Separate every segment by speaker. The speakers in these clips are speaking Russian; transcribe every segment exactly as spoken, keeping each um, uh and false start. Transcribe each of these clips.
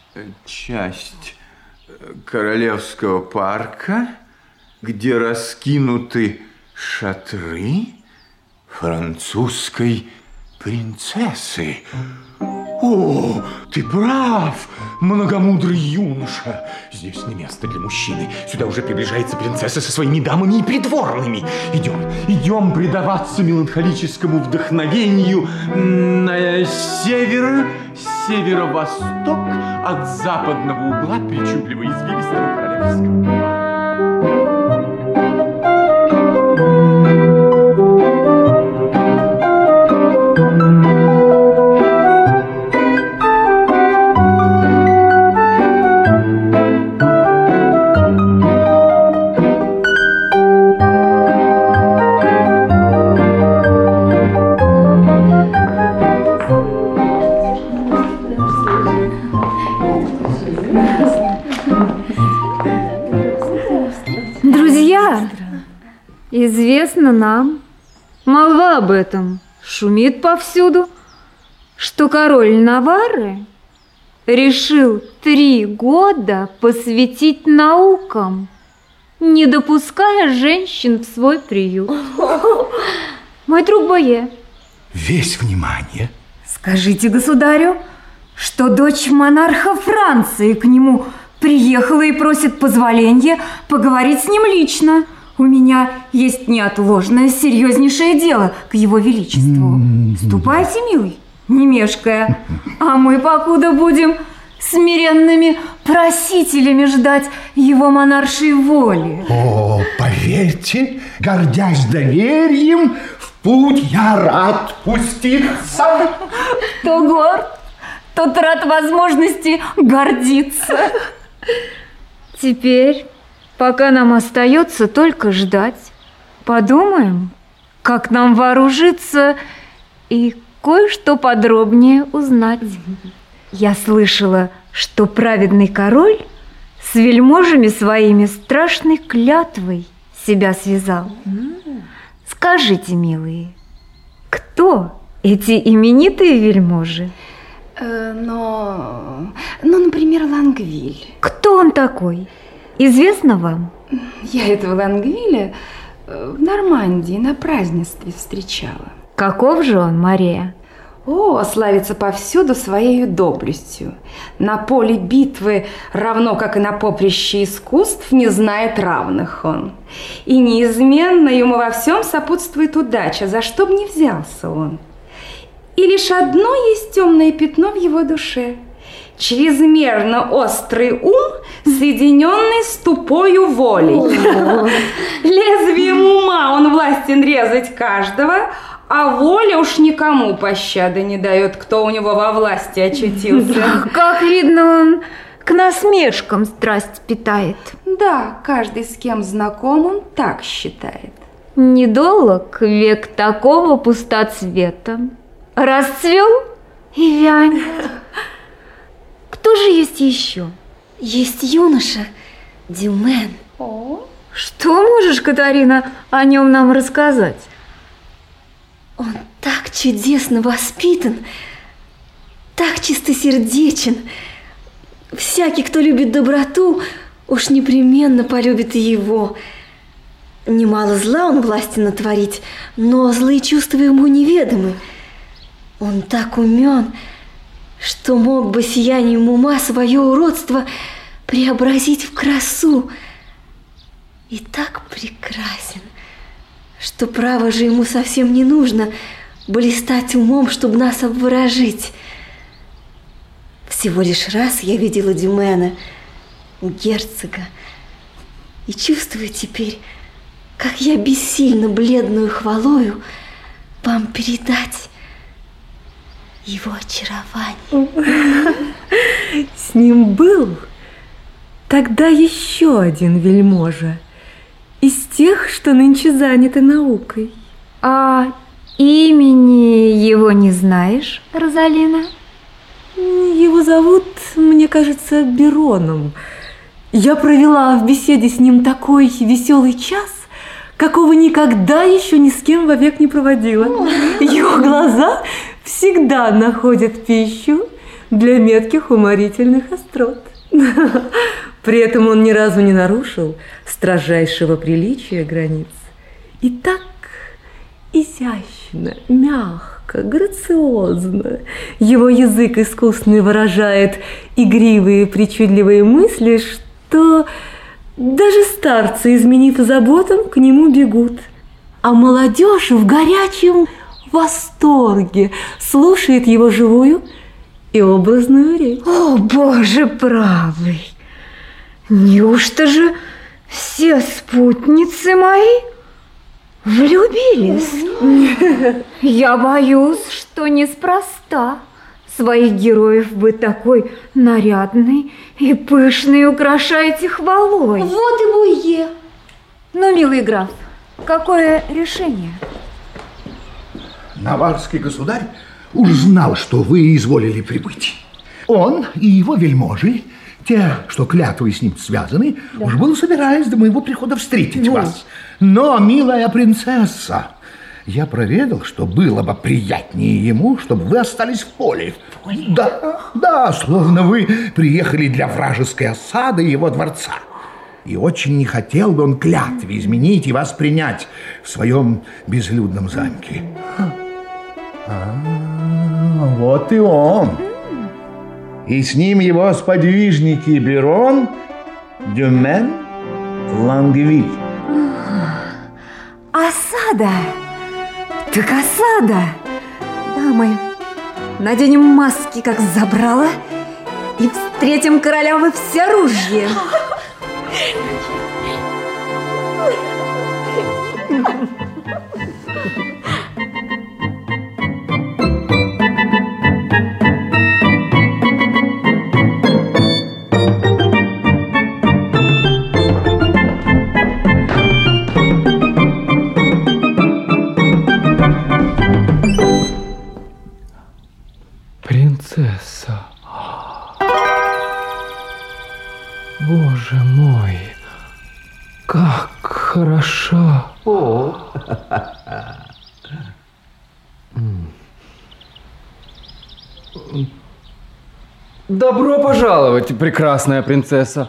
Speaker 1: часть королевского парка, где раскинуты шатры французской принцессы. О, ты прав, многомудрый юноша. Здесь не место для мужчины. Сюда уже приближается принцесса со своими дамами и придворными. Идем, идем предаваться меланхолическому вдохновению на север, северо-восток от западного угла причудливо извилистого королевского парка.
Speaker 2: Известно нам, молва об этом шумит повсюду, что король Наварры решил три года посвятить наукам, не допуская женщин в свой приют. Мой друг Бое.
Speaker 3: Весь внимание.
Speaker 4: Скажите государю, что дочь монарха Франции к нему приехала и просит позволения поговорить с ним лично. У меня есть неотложное, серьезнейшее дело к его величеству. Ступайте, милый, не мешкая, а мы покуда будем смиренными просителями ждать его монаршей воли.
Speaker 3: О, поверьте, гордясь доверием, в путь я рад пуститься.
Speaker 4: Кто горд, тот рад возможности гордиться.
Speaker 2: Теперь, пока нам остается только ждать, подумаем, как нам вооружиться и кое-что подробнее узнать. Я слышала, что праведный король с вельможами своими страшной клятвой себя связал. Скажите, милые, кто эти именитые вельможи?
Speaker 5: Э, но, ну, например, Лангвиль.
Speaker 2: Кто он такой? Известно вам?
Speaker 5: Я этого Лангвиля в Нормандии на празднестве встречала.
Speaker 2: Каков же он, Мария?
Speaker 5: О, славится повсюду своей доблестью. На поле битвы, равно как и на поприще искусств, не знает равных он. И неизменно ему во всем сопутствует удача, за что б ни взялся он. И лишь одно есть темное пятно в его душе – чрезмерно острый ум, соединенный с тупою волей. Лезвием ума он властен резать каждого, а воля уж никому пощады не дает, кто у него во власти очутился.
Speaker 2: Как видно, он к насмешкам страсть питает.
Speaker 5: Да, каждый, с кем знаком, он так считает.
Speaker 2: Недолог век такого пустоцвета. Расцвел и вянет. Кто же есть еще?
Speaker 6: Есть юноша Дюмен.
Speaker 2: О, что можешь, Катарина, о нем нам рассказать?
Speaker 6: Он так чудесно воспитан, так чистосердечен. Всякий, кто любит доброту, уж непременно полюбит и его. Немало зла он властен натворить, но злые чувства ему неведомы. Он так умен, что мог бы сиянием ума свое уродство преобразить в красу. И так прекрасен, что право же ему совсем не нужно блистать умом, чтобы нас обворожить. Всего лишь раз я видела Дюмена у герцога и чувствую теперь, как я бессильно бледную хвалою вам передать его очарование.
Speaker 7: С ним был тогда еще один вельможа из тех, что нынче заняты наукой.
Speaker 2: А имени его не знаешь, Розалина?
Speaker 7: Его зовут, мне кажется, Бероном. Я провела в беседе с ним такой веселый час, какого никогда еще ни с кем вовек не проводила. Его глаза всегда находят пищу, для метких уморительных острот. При этом он ни разу не нарушил строжайшего приличия границ. И так изящно, мягко, грациозно его язык искусный выражает игривые причудливые мысли, что даже старцы, изменив заботам, к нему бегут. А молодежь в горячем восторге слушает его живую и образную речь.
Speaker 4: О, Боже правый! Неужто же все спутницы мои влюбились? Я боюсь, что неспроста. Своих героев вы такой нарядный и пышный украшаете хвалой.
Speaker 6: Вот и Буе.
Speaker 4: Ну, милый граф, какое решение?
Speaker 3: Наварский государь уж знал, что вы изволили прибыть. Он и его вельможи, те, что клятвой с ним связаны, да. уж был собираясь до моего прихода встретить ну. вас. Но, милая принцесса, я проведал, что было бы приятнее ему, чтобы вы остались в поле. Ой. Да, да, словно вы приехали для вражеской осады его дворца. И очень не хотел бы он клятве изменить и вас принять в своем безлюдном замке. А, вот и он. И с ним его сподвижники Берон, Дюмен, Лангвиль.
Speaker 4: Осада! Так осада! Дамы, наденем маски, как забрала, и встретим короля во всеоружие.
Speaker 1: Принцесса. Боже мой, как хорошо.
Speaker 8: О.
Speaker 9: Добро пожаловать, прекрасная принцесса.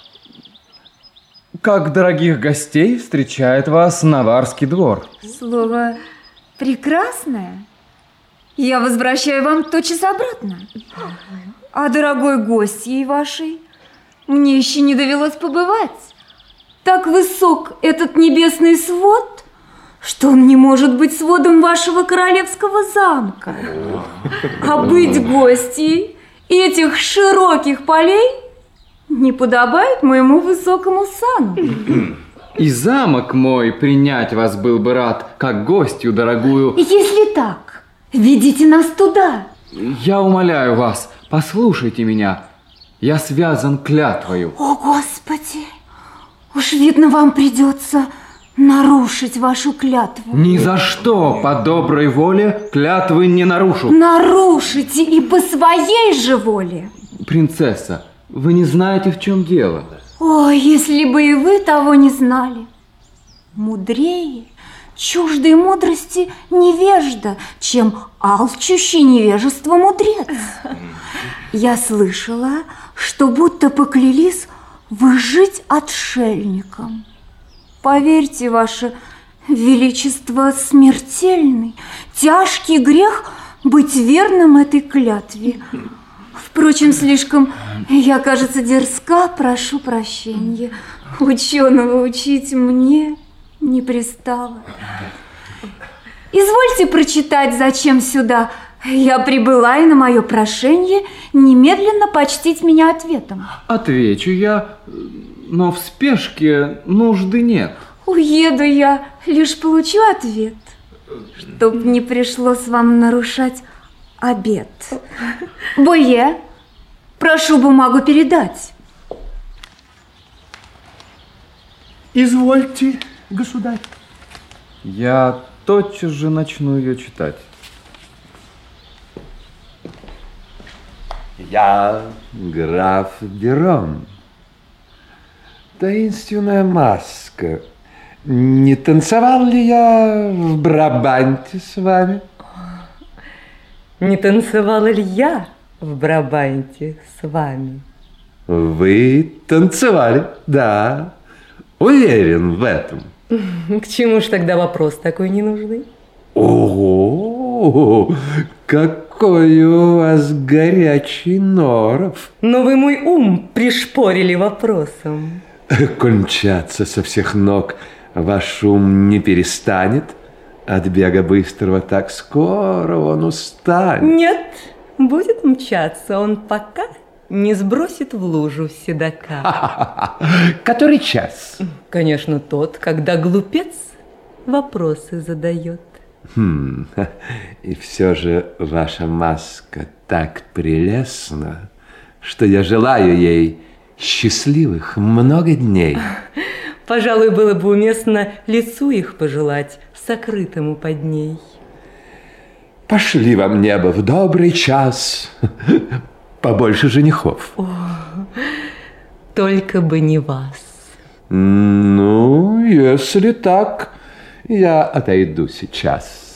Speaker 9: Как дорогих гостей встречает вас Наварский двор.
Speaker 4: Слово «прекрасное» я возвращаю вам тотчас обратно. А дорогой гостьей вашей мне еще не довелось побывать. Так высок этот небесный свод, что он не может быть сводом вашего королевского замка. А быть гостьей этих широких полей не подобает моему высокому сану.
Speaker 9: И замок мой принять вас был бы рад, как гостью дорогую.
Speaker 4: Если так, ведите нас туда.
Speaker 9: Я умоляю вас, послушайте меня. Я связан клятвою.
Speaker 4: О, Господи! Уж видно, вам придется нарушить вашу клятву.
Speaker 9: Ни за что по доброй воле клятвы не нарушу.
Speaker 4: Нарушите и по своей же воле.
Speaker 9: Принцесса, вы не знаете, в чем дело.
Speaker 4: О, если бы и вы того не знали. Мудрее, чуждой мудрости невежда, чем алчущий невежество мудрец. Я слышала, что будто поклялись вы жить отшельником. Поверьте, ваше величество, смертельный, тяжкий грех быть верным этой клятве. Впрочем, слишком я, кажется, дерзка, прошу прощения. Ученого учить мне не пристало. Извольте прочитать, зачем сюда я прибыла, и на мое прошение немедленно почтить меня ответом.
Speaker 9: Отвечу я, но в спешке нужды нет.
Speaker 4: Уеду я, лишь получу ответ, чтоб не пришлось вам нарушать обет. Буе, прошу бумагу передать.
Speaker 3: Извольте, государь.
Speaker 9: Я тотчас же начну ее читать.
Speaker 8: Я граф Берон. Таинственная маска. Не танцевал ли я в Брабанте с вами?
Speaker 7: Не танцевала ли я в Брабанте с вами.
Speaker 8: Вы танцевали, да. Уверен в этом.
Speaker 7: К чему ж тогда вопрос такой ненужный?
Speaker 8: Ого, какой у вас горячий норов.
Speaker 7: Но вы мой ум пришпорили вопросом.
Speaker 8: Кончаться со всех ног ваш ум не перестанет. От бега быстрого так скоро он устанет.
Speaker 7: Нет, будет мчаться он, пока не сбросит в лужу седока.
Speaker 8: Который час?
Speaker 7: Конечно, тот, когда глупец вопросы задает.
Speaker 8: Хм, и все же ваша маска так прелестна, что я желаю ей счастливых много дней.
Speaker 7: Пожалуй, было бы уместно лицу их пожелать, сокрытому под ней.
Speaker 8: Пошли вам небо в добрый час, побольше женихов.
Speaker 7: О, только бы не вас.
Speaker 8: Ну, если так, я отойду сейчас.